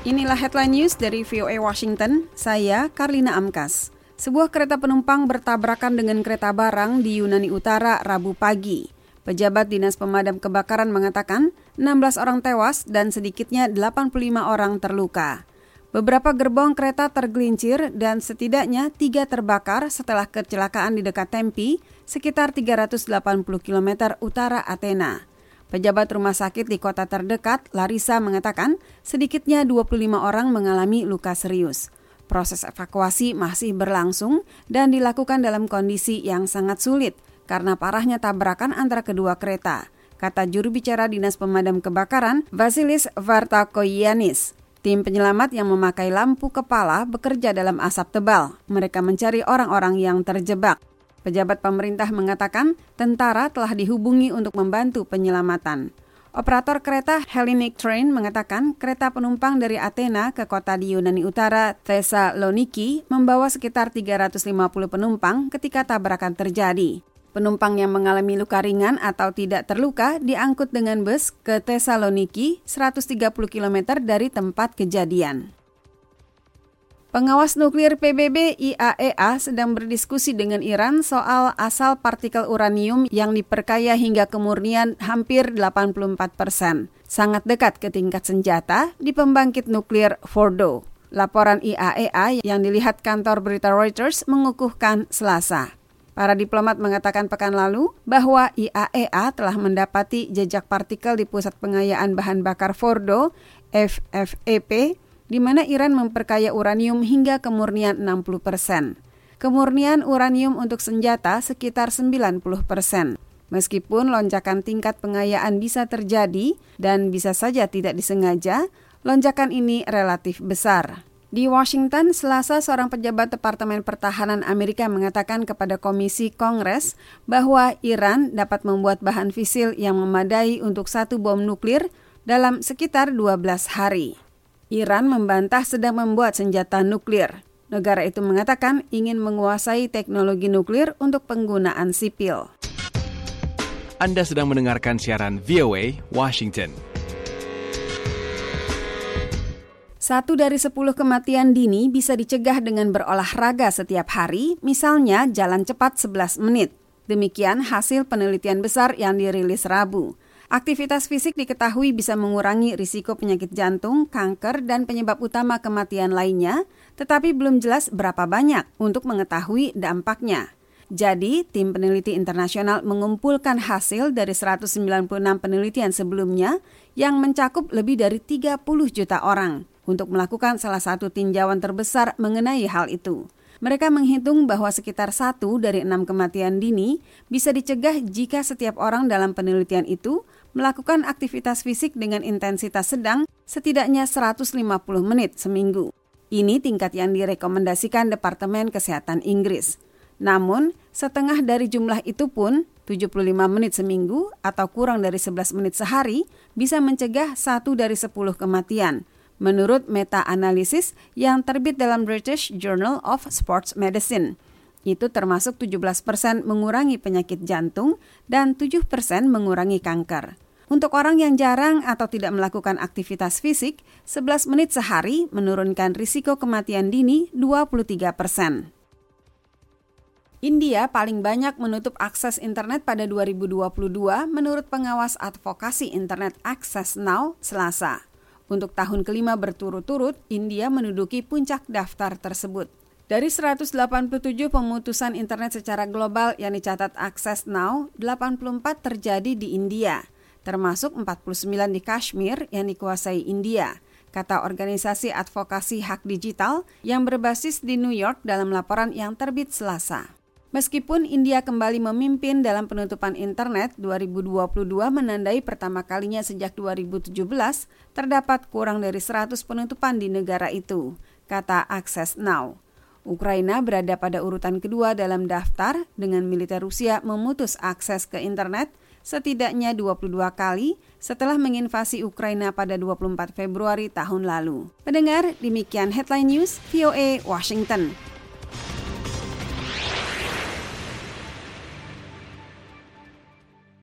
Inilah headline news dari VOA Washington, saya Karlina Amkas. Sebuah kereta penumpang bertabrakan dengan kereta barang di Yunani Utara Rabu pagi. Pejabat Dinas Pemadam Kebakaran mengatakan 16 orang tewas dan sedikitnya 85 orang terluka. Beberapa gerbong kereta tergelincir dan setidaknya 3 terbakar setelah kecelakaan di dekat Tempi, sekitar 380 km utara Athena. Pejabat rumah sakit di kota terdekat, Larissa, mengatakan sedikitnya 25 orang mengalami luka serius. Proses evakuasi masih berlangsung dan dilakukan dalam kondisi yang sangat sulit karena parahnya tabrakan antara kedua kereta, kata juru bicara Dinas Pemadam Kebakaran, Vasilis Vartakoyiannis. Tim penyelamat yang memakai lampu kepala bekerja dalam asap tebal. Mereka mencari orang-orang yang terjebak. Pejabat pemerintah mengatakan tentara telah dihubungi untuk membantu penyelamatan. Operator kereta Hellenic Train mengatakan kereta penumpang dari Athena ke kota di Yunani Utara, Thessaloniki, membawa sekitar 350 penumpang ketika tabrakan terjadi. Penumpang yang mengalami luka ringan atau tidak terluka diangkut dengan bus ke Thessaloniki, 130 km dari tempat kejadian. Pengawas nuklir PBB IAEA sedang berdiskusi dengan Iran soal asal partikel uranium yang diperkaya hingga kemurnian hampir 84%, sangat dekat ke tingkat senjata di pembangkit nuklir Fordo. Laporan IAEA yang dilihat kantor berita Reuters mengukuhkan Selasa. Para diplomat mengatakan pekan lalu bahwa IAEA telah mendapati jejak partikel di pusat pengayaan bahan bakar Fordo, FFEP, di mana Iran memperkaya uranium hingga kemurnian 60%. Kemurnian uranium untuk senjata sekitar 90%. Meskipun lonjakan tingkat pengayaan bisa terjadi dan bisa saja tidak disengaja, lonjakan ini relatif besar. Di Washington, Selasa, seorang pejabat Departemen Pertahanan Amerika mengatakan kepada Komisi Kongres bahwa Iran dapat membuat bahan fisil yang memadai untuk 1 bom nuklir dalam sekitar 12 hari. Iran membantah sedang membuat senjata nuklir. Negara itu mengatakan ingin menguasai teknologi nuklir untuk penggunaan sipil. Anda sedang mendengarkan siaran VOA Washington. 1 dari 10 kematian dini bisa dicegah dengan berolahraga setiap hari, misalnya jalan cepat 11 menit. Demikian hasil penelitian besar yang dirilis Rabu. Aktivitas fisik diketahui bisa mengurangi risiko penyakit jantung, kanker, dan penyebab utama kematian lainnya, tetapi belum jelas berapa banyak untuk mengetahui dampaknya. Jadi, tim peneliti internasional mengumpulkan hasil dari 196 penelitian sebelumnya yang mencakup lebih dari 30 juta orang untuk melakukan salah satu tinjauan terbesar mengenai hal itu. Mereka menghitung bahwa sekitar 1 dari 6 kematian dini bisa dicegah jika setiap orang dalam penelitian itu melakukan aktivitas fisik dengan intensitas sedang setidaknya 150 menit seminggu. Ini tingkat yang direkomendasikan Departemen Kesehatan Inggris. Namun, setengah dari jumlah itu pun, 75 menit seminggu atau kurang dari 11 menit sehari, bisa mencegah 1 dari 10 kematian. Menurut meta-analisis yang terbit dalam British Journal of Sports Medicine. Itu termasuk 17% mengurangi penyakit jantung dan 7% mengurangi kanker. Untuk orang yang jarang atau tidak melakukan aktivitas fisik, 11 menit sehari menurunkan risiko kematian dini 23%. India paling banyak menutup akses internet pada 2022 menurut pengawas advokasi internet Access Now, Selasa. Untuk tahun kelima berturut-turut, India menduduki puncak daftar tersebut. Dari 187 pemutusan internet secara global yang dicatat Access Now, 84 terjadi di India, termasuk 49 di Kashmir yang dikuasai India, kata organisasi advokasi hak digital yang berbasis di New York dalam laporan yang terbit Selasa. Meskipun India kembali memimpin dalam penutupan internet, 2022 menandai pertama kalinya sejak 2017 terdapat kurang dari 100 penutupan di negara itu, kata Access Now. Ukraina berada pada urutan kedua dalam daftar dengan militer Rusia memutus akses ke internet setidaknya 22 kali setelah menginvasi Ukraina pada 24 Februari tahun lalu. Pendengar, demikian Headline News VOA Washington.